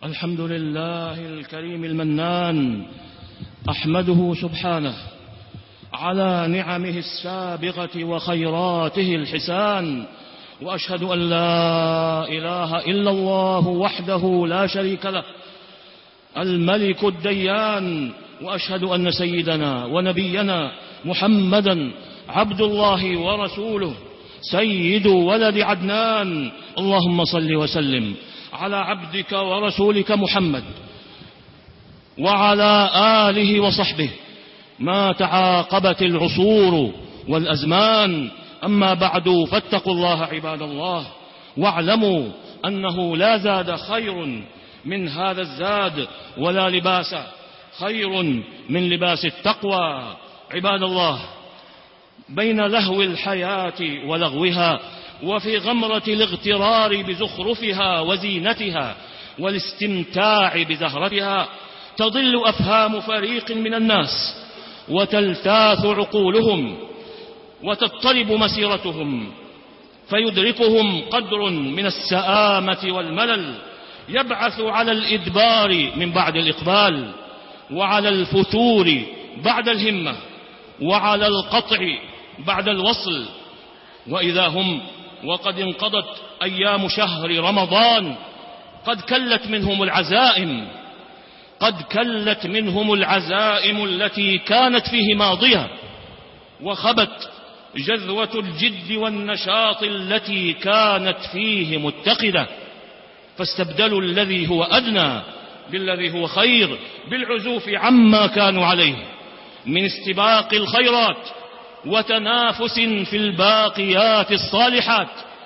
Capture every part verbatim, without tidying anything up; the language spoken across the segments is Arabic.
الحمد لله الكريم المنان، أحمده سبحانه على نعمه السابغة وخيراته الحسان، وأشهد أن لا إله إلا الله وحده لا شريك له الملك الديان، وأشهد أن سيدنا ونبينا محمدا عبد الله ورسوله سيد ولد عدنان. اللهم صل وسلم على عبدك ورسولك محمد وعلى آله وصحبه ما تعاقبت العصور والأزمان. أما بعد، فاتقوا الله عباد الله، واعلموا أنه لا زاد خير من هذا الزاد، ولا لباس خير من لباس التقوى. عباد الله، بين لهو الحياة ولغوها، وفي غمرة الاغترار بزخرفها وزينتها والاستمتاع بزهرتها، تضل أفهام فريق من الناس، وتلتاث عقولهم، وتضطرب مسيرتهم، فيدركهم قدر من السآمة والملل يبعث على الإدبار من بعد الإقبال، وعلى الفتور بعد الهمة، وعلى القطع بعد الوصل. وإذا هم وقد انقضت أيام شهر رمضان قد كلت منهم العزائم قد كلت منهم العزائم التي كانت فيه ماضية، وخبت جذوة الجد والنشاط التي كانت فيه متقدة، فاستبدلوا الذي هو أدنى بالذي هو خير، بالعزوف عما كانوا عليه من استباق الخيرات وتنافس في الباقيات الصالحات،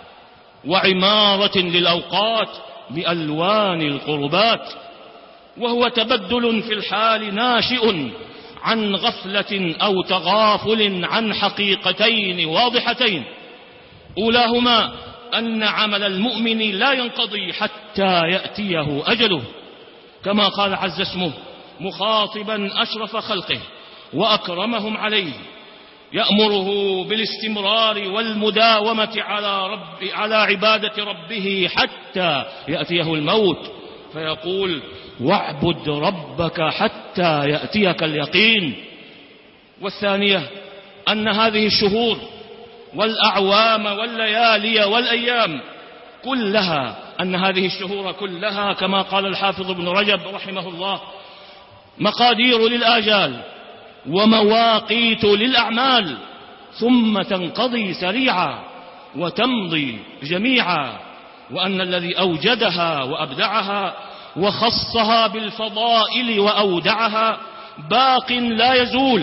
وعمارة للأوقات بألوان القربات. وهو تبدل في الحال ناشئ عن غفلة أو تغافل عن حقيقتين واضحتين، أولاهما أن عمل المؤمن لا ينقضي حتى يأتيه أجله، كما قال عز اسمه مخاطبا أشرف خلقه وأكرمهم عليه، يأمره بالاستمرار والمداومة على, رب على عبادة ربه حتى يأتيه الموت، فيقول واعبد ربك حتى يأتيك اليقين. والثانية أن هذه الشهور والأعوام والليالي والأيام كلها أن هذه الشهور كلها كما قال الحافظ ابن رجب رحمه الله مقادير للآجال ومواقيت للأعمال، ثم تنقضي سريعا وتمضي جميعا، وأن الذي أوجدها وأبدعها وخصها بالفضائل وأودعها باق لا يزول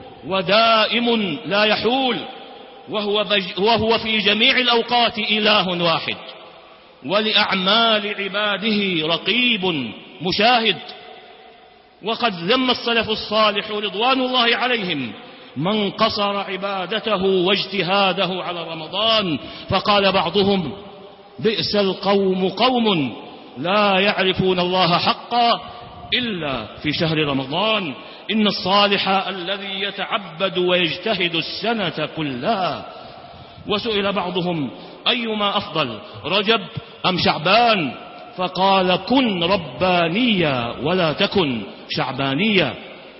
ودائم لا يحول، وهو, وهو في جميع الأوقات إله واحد، ولأعمال عباده رقيب مشاهد. وقد ذم السلف الصالح رضوان الله عليهم من قصر عبادته واجتهاده على رمضان، فقال بعضهم بئس القوم قوم لا يعرفون الله حقا إلا في شهر رمضان، إن الصالح الذي يتعبد ويجتهد السنة كلها. وسئل بعضهم أيما أفضل رجب أم شعبان، فقال كن ربانيا ولا تكن شعبانيا.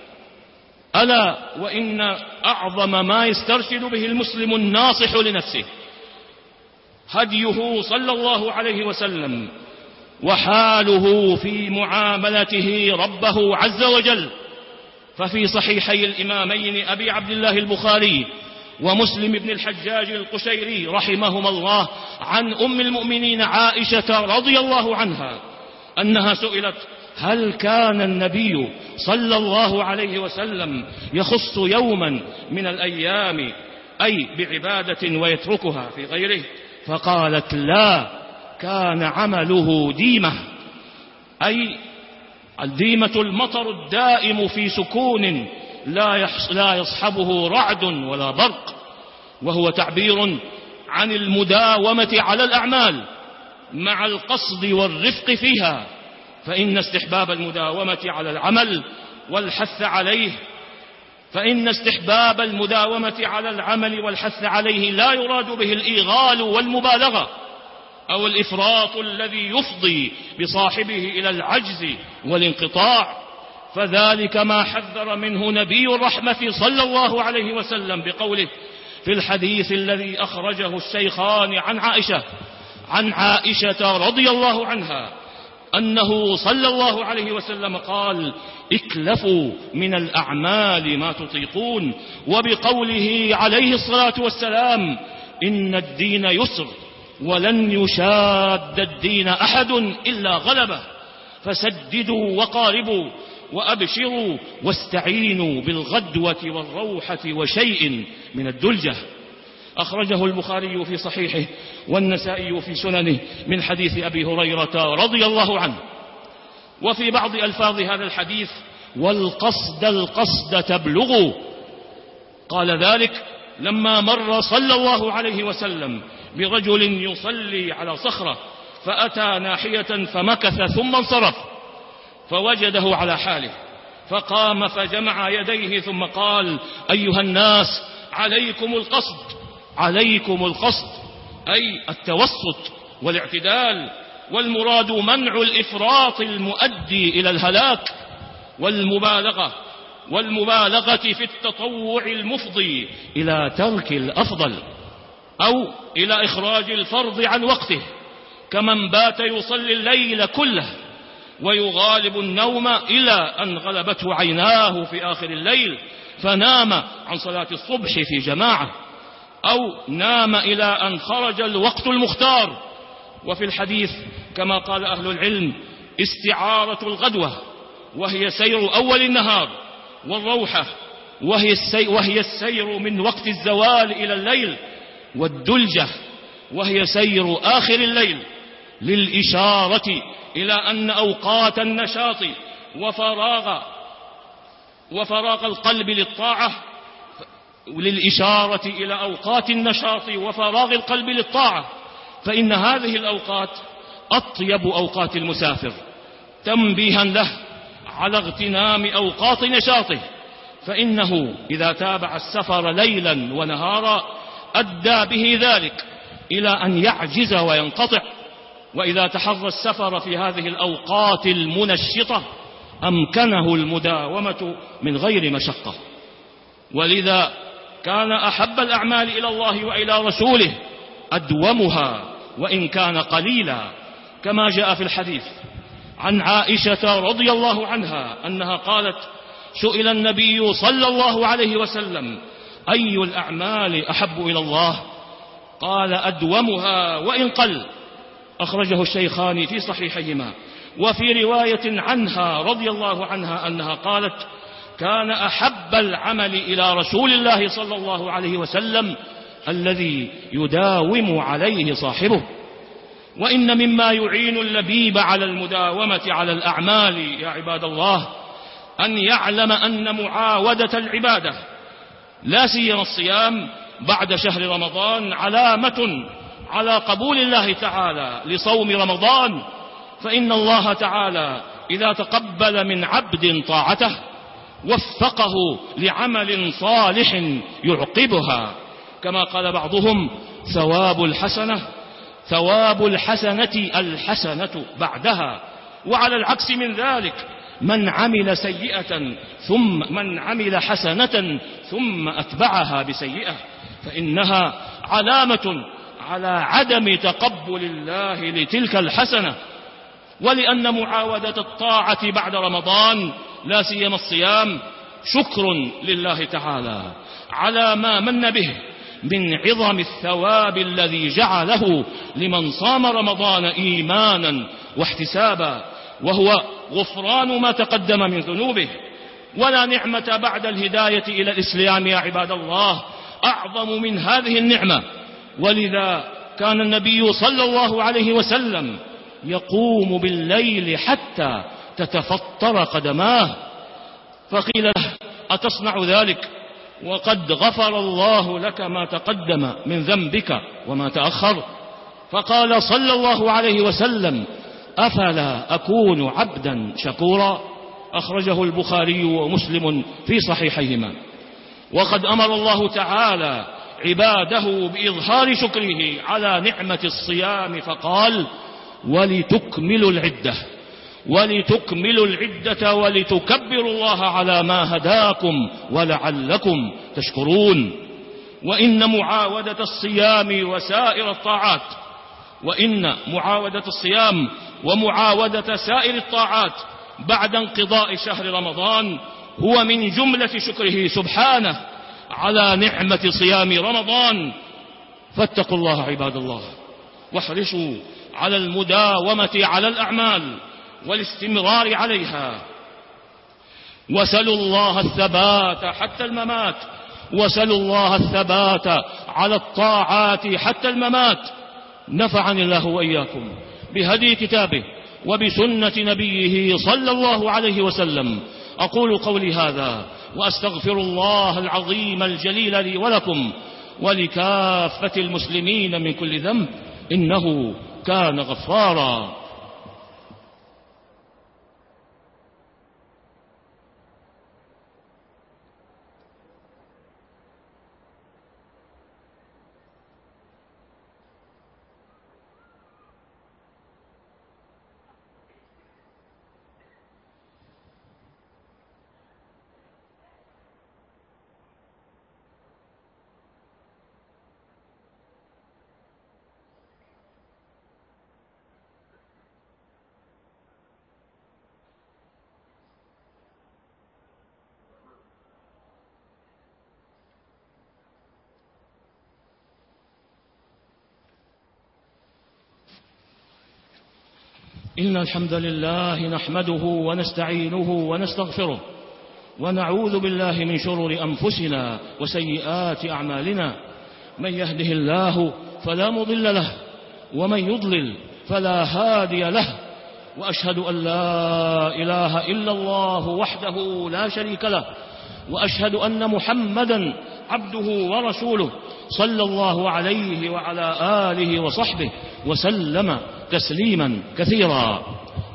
ألا وإن أعظم ما يسترشد به المسلم الناصح لنفسه هديه صلى الله عليه وسلم، وحاله في معاملته ربه عز وجل. ففي صحيحي الإمامين أبي عبد الله البخاري ومسلم بن الحجاج القشيري رحمهما الله عن أم المؤمنين عائشة رضي الله عنها أنها سئلت هل كان النبي صلى الله عليه وسلم يخص يوما من الأيام أي بعبادة ويتركها في غيره، فقالت لا، كان عمله ديمة، أي الديمة المطر الدائم في سكون لا يصحبه رعد ولا برق، وهو تعبير عن المداومة على الأعمال مع القصد والرفق فيها، فإن استحباب المداومة على العمل والحث عليه فإن استحباب المداومة على العمل والحث عليه لا يراد به الإيغال والمبالغة، أو الإفراط الذي يفضي بصاحبه إلى العجز والانقطاع، فذلك ما حذر منه نبي الرحمة صلى الله عليه وسلم بقوله في الحديث الذي أخرجه الشيخان عن عائشة عن عائشة رضي الله عنها أنه صلى الله عليه وسلم قال: اكلفوا من الأعمال ما تطيقون. وبقوله عليه الصلاة والسلام: إن الدين يسر ولن يشاد الدين أحد إلا غلبه، فسددوا وقاربوا وأبشروا واستعينوا بالغدوة والروحة وشيء من الدلجة. أخرجه البخاري في صحيحه والنسائي في سننه من حديث أبي هريرة رضي الله عنه. وفي بعض ألفاظ هذا الحديث: والقصد القصد تبلغوا. قال ذلك لما مر صلى الله عليه وسلم برجل يصلي على صخرة، فأتى ناحية فمكث ثم انصرف، فوجده على حاله، فقام فجمع يديه ثم قال: أيها الناس، عليكم القصد، عليكم القصد، أي التوسط والاعتدال، والمراد منع الإفراط المؤدي إلى الهلاك، والمبالغة والمبالغة في التطوع المفضي إلى ترك الأفضل أو إلى إخراج الفرض عن وقته، كمن بات يصلي الليل كله ويغالب النوم إلى أن غلبته عيناه في آخر الليل فنام عن صلاة الصبح في جماعة، أو نام إلى أن خرج الوقت المختار. وفي الحديث كما قال أهل العلم: استعارة الغدوة وهي سير أول النهار، والروحة وهي السير, وهي السير من وقت الزوال إلى الليل، والدلجة وهي سير آخر الليل، للإشارة إلى أن أوقات النشاط وفراغ وفراغ القلب للطاعة للإشارة إلى أوقات النشاط وفراغ القلب للطاعة فإن هذه الأوقات أطيب أوقات المسافر، تنبيها له على اغتنام أوقات نشاطه، فإنه إذا تابع السفر ليلا ونهارا أدى به ذلك إلى أن يعجز وينقطع، وإذا تحرى السفر في هذه الأوقات المنشطة أمكنه المداومة من غير مشقة. ولذا كان أحب الأعمال إلى الله وإلى رسوله أدومها وإن كان قليلا، كما جاء في الحديث عن عائشة رضي الله عنها أنها قالت: سئل النبي صلى الله عليه وسلم: أي الأعمال أحب إلى الله؟ قال: أدومها وإن قل. أخرجه الشيخان في صحيحيهما. وفي رواية عنها رضي الله عنها أنها قالت: كان أحب العمل إلى رسول الله صلى الله عليه وسلم الذي يداوم عليه صاحبه. وإن مما يعين اللبيب على المداومة على الأعمال يا عباد الله أن يعلم أن معاودة العبادة لا سيما الصيام بعد شهر رمضان علامة على قبول الله تعالى لصوم رمضان، فإن الله تعالى إذا تقبل من عبد طاعته وفقه لعمل صالح يعقبها، كما قال بعضهم: ثواب الحسنة ثواب الحسنة الحسنة بعدها. وعلى العكس من ذلك من عمل سيئة ثم من عمل حسنة ثم أتبعها بسيئة فإنها علامة على عدم تقبل الله لتلك الحسنة. ولأن معاودة الطاعة بعد رمضان لا سيما الصيام شكر لله تعالى على ما من به من عظم الثواب الذي جعله لمن صام رمضان إيمانا واحتسابا، وهو غفران ما تقدم من ذنوبه. ولا نعمة بعد الهداية إلى الإسلام يا عباد الله أعظم من هذه النعمة. ولذا كان النبي صلى الله عليه وسلم يقوم بالليل حتى تتفطر قدماه، فقيل له: أتصنع ذلك وقد غفر الله لك ما تقدم من ذنبك وما تأخر؟ فقال صلى الله عليه وسلم: أفلا أكون عبدا شكورا؟ أخرجه البخاري ومسلم في صحيحيهما. وقد أمر الله تعالى عباده بإظهار شكره على نعمة الصيام فقال: ولتكملوا العدة ولتكملوا العدة ولتكبروا الله على ما هداكم ولعلكم تشكرون. وإن معاودة الصيام وسائر الطاعات وإن معاودة الصيام ومعاودة سائر الطاعات بعد انقضاء شهر رمضان هو من جملة شكره سبحانه على نعمة صيام رمضان. فاتقوا الله عباد الله، واحرصوا على المداومة على الأعمال والاستمرار عليها، وسلوا الله الثبات حتى الممات وسلوا الله الثبات على الطاعات حتى الممات. نفعني الله وإياكم بهدي كتابه وبسنة نبيه صلى الله عليه وسلم. أقول قولي هذا وأستغفر الله العظيم الجليل لي ولكم ولكافة المسلمين من كل ذنب، إنه كان غفارا. إن الحمد لله نحمده ونستعينه ونستغفره ونعوذ بالله من شرور أنفسنا وسيئات أعمالنا. من يهده الله فلا مضل له ومن يضلل فلا هادي له، وأشهد أن لا إله إلا الله وحده لا شريك له، وأشهد أن محمدا عبده ورسوله صلى الله عليه وعلى آله وصحبه وسلم تسليما كثيرا.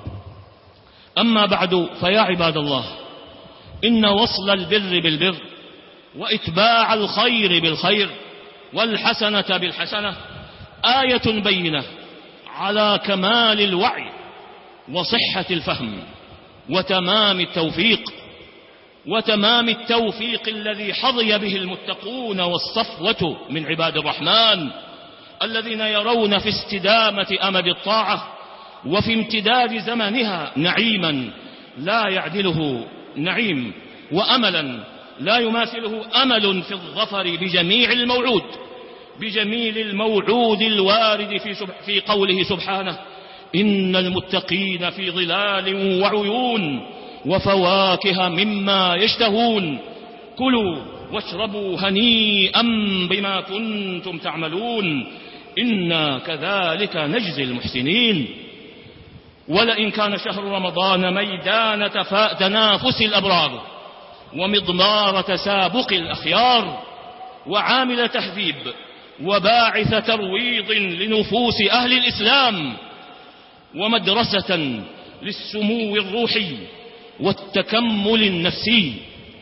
أما بعد، فيا عباد الله، إن وصل البر بالبر وإتباع الخير بالخير والحسنة بالحسنة آية بينة على كمال الوعي وصحة الفهم وتمام التوفيق وتمام التوفيق الذي حظي به المتقون والصفوة من عباد الرحمن الذين يرون في استدامة أمد الطاعة وفي امتداد زمنها نعيما لا يعدله نعيم، وأملا لا يماثله أمل في الظفر بجميع الموعود بجميل الموعود الوارد في, في قوله سبحانه: إن المتقين في ظلال وعيون وفواكه مما يشتهون كلوا واشربوا هنيئا بما كنتم تعملون إنا كذلك نجزي المحسنين. ولئن كان شهر رمضان ميدان تنافس الأبرار ومضمار تسابق الأخيار وعامل تهذيب وباعث ترويض لنفوس أهل الإسلام ومدرسة للسمو الروحي والتكمل النفسي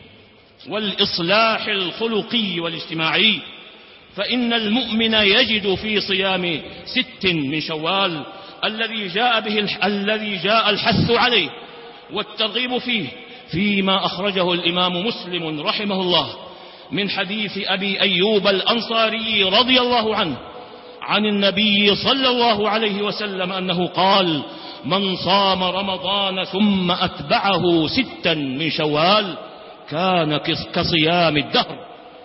والإصلاح الخلقي والاجتماعي، فإن المؤمن يجد في صيام ست من شوال الذي جاء به الذي جاء الحث عليه والترغيب فيه فيما أخرجه الإمام مسلم رحمه الله من حديث أبي أيوب الأنصاري رضي الله عنه عن النبي صلى الله عليه وسلم أنه قال: من صام رمضان ثم أتبعه ستا من شوال كان كصيام الدهر.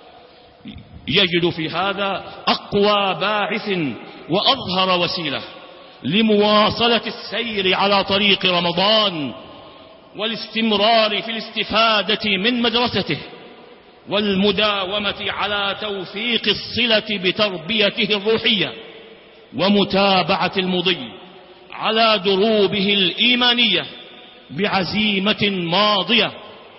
يجد في هذا أقوى باعث وأظهر وسيلة لمواصلة السير على طريق رمضان والاستمرار في الاستفادة من مدرسته والمداومة على توثيق الصلة بتربيته الروحية ومتابعة المضي على دروبه الإيمانية بعزيمة ماضية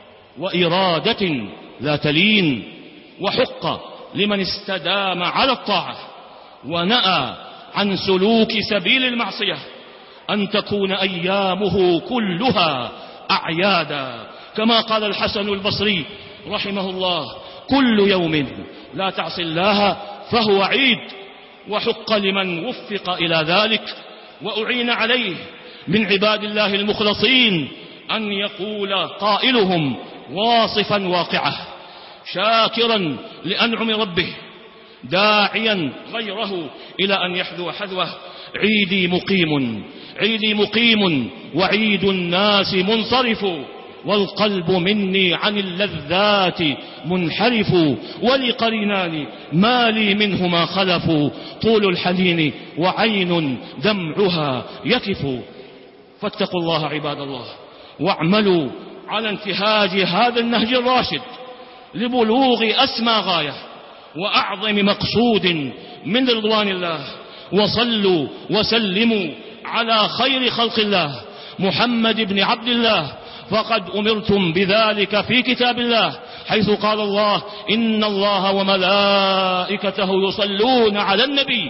وإرادة لا تلين. وحق لمن استدام على الطاعة ونأى عن سلوك سبيل المعصية أن تكون أيامه كلها أعيادا، كما قال الحسن البصري رحمه الله: كل يوم لا تعصي الله فهو عيد، وحق لمن وفق إلى ذلك وأعين عليه من عباد الله المخلصين أن يقول قائلهم واصفا واقعه شاكرا لأنعم ربه داعيا غيره إلى أن يحذو حذوه: عيدي مقيم، عيدي مقيم، وعيد الناس منصرف، والقلب مني عن اللذات منحرف، ولقرينان ما لي منهما خلف، طول الحنين وعين دمعها يكف. فاتقوا الله عباد الله، واعملوا على انتهاج هذا النهج الراشد لبلوغ أسمى غاية وأعظم مقصود من رضوان الله. وصلوا وسلموا على خير خلق الله محمد بن عبد الله، فقد أمرتم بذلك في كتاب الله، حيث قال الله: إن الله وملائكته يصلون على النبي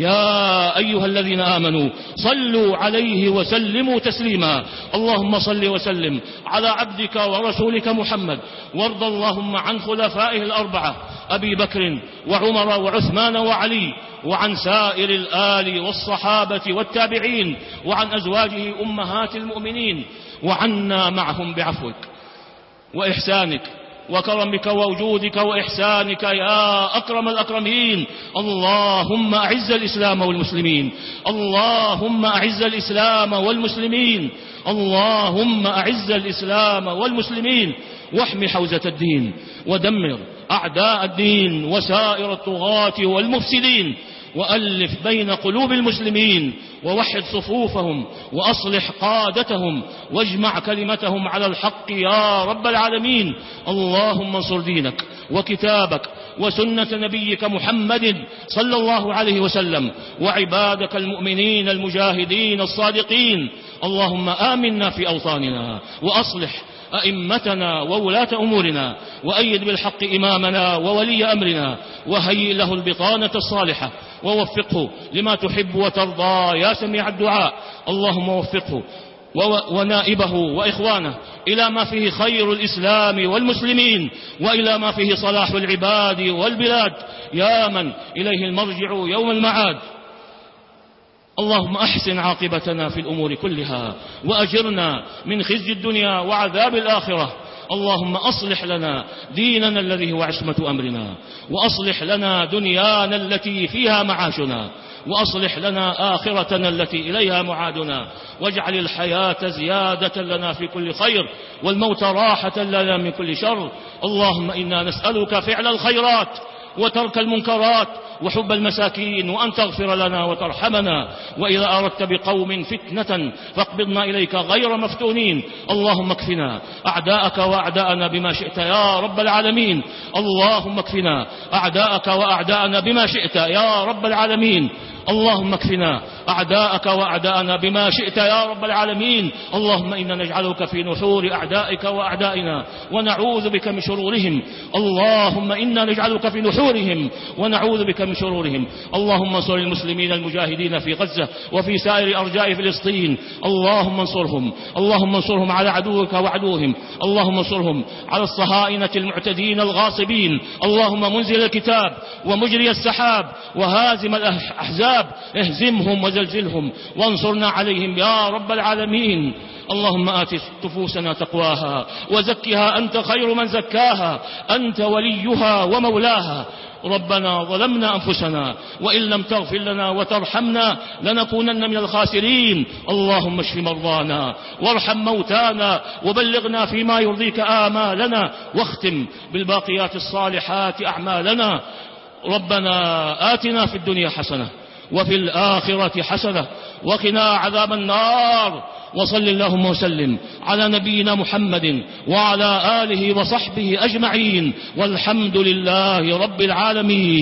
يا أيها الذين آمنوا صلوا عليه وسلموا تسليما. اللهم صل وسلم على عبدك ورسولك محمد، وارض اللهم عن خلفائه الأربعة أبي بكر وعمر وعثمان وعلي، وعن سائر الآل والصحابة والتابعين، وعن أزواجه أمهات المؤمنين، وعنا معهم بعفوك وإحسانك وكرمك ووجودك وإحسانك يا أكرم الأكرمين. اللهم أعز الإسلام والمسلمين، اللهم أعز الإسلام والمسلمين، اللهم أعز الإسلام والمسلمين، واحم حوزة الدين، ودمر أعداء الدين وسائر الطغاة والمفسدين، وألف بين قلوب المسلمين، ووحد صفوفهم، وأصلح قادتهم، واجمع كلمتهم على الحق يا رب العالمين. اللهم انصر دينك وكتابك وسنة نبيك محمد صلى الله عليه وسلم، وعبادك المؤمنين المجاهدين الصادقين. اللهم آمنا في أوطاننا، وأصلح أئمتنا وولاة أمورنا، وأيد بالحق إمامنا وولي أمرنا، وهيئ له البطانة الصالحة، ووفقه لما تحب وترضى يا سميع الدعاء. اللهم وفقه ونائبه وإخوانه إلى ما فيه خير الإسلام والمسلمين، وإلى ما فيه صلاح العباد والبلاد، يا من إليه المرجع يوم المعاد. اللهم أحسن عاقبتنا في الأمور كلها، وأجرنا من خزي الدنيا وعذاب الآخرة. اللهم أصلح لنا ديننا الذي هو عصمة أمرنا، وأصلح لنا دنيانا التي فيها معاشنا، وأصلح لنا آخرتنا التي إليها معادنا، واجعل الحياة زيادة لنا في كل خير، والموت راحة لنا من كل شر. اللهم إنا نسألك فعل الخيرات وترك المنكرات وحب المساكين، وأن تغفر لنا وترحمنا، وإذا أردت بقوم فتنة فاقبضنا إليك غير مفتونين. اللهم اكفنا أعداءك وأعداءنا بما شئت يا رب العالمين. اللهم اكفنا أعداءك وأعداءنا بما شئت يا رب العالمين. اللهم اكفنا أعداءك وأعداءنا بما شئت يا رب العالمين. اللهم إنا نجعلك في نحور أعدائك وأعدائنا، ونعوذ بك من شرورهم. اللهم إنا نجعلك في نحورهم ونعوذ بك من شرورهم. اللهم انصر المسلمين المجاهدين في غزة وفي سائر أرجاء فلسطين. اللهم انصرهم، اللهم انصرهم على عدوك وعدوهم. اللهم انصرهم على الصهاينة المعتدين الغاصبين. اللهم منزل الكتاب ومجري السحاب وهازم الأحزاب، اهزمهم وزلزلهم وانصرنا عليهم يا رب العالمين. اللهم آت نفوسنا تقواها وزكها أنت خير من زكاها، أنت وليها ومولاها. ربنا ظلمنا أنفسنا وإن لم تغفر لنا وترحمنا لنكونن من الخاسرين. اللهم اشف مرضانا وارحم موتانا وبلغنا فيما يرضيك آمالنا، واختم بالباقيات الصالحات أعمالنا. ربنا آتنا في الدنيا حسنة وفي الآخرة حسنة وقنا عذاب النار. وصل اللهم وسلم على نبينا محمد وعلى آله وصحبه أجمعين، والحمد لله رب العالمين.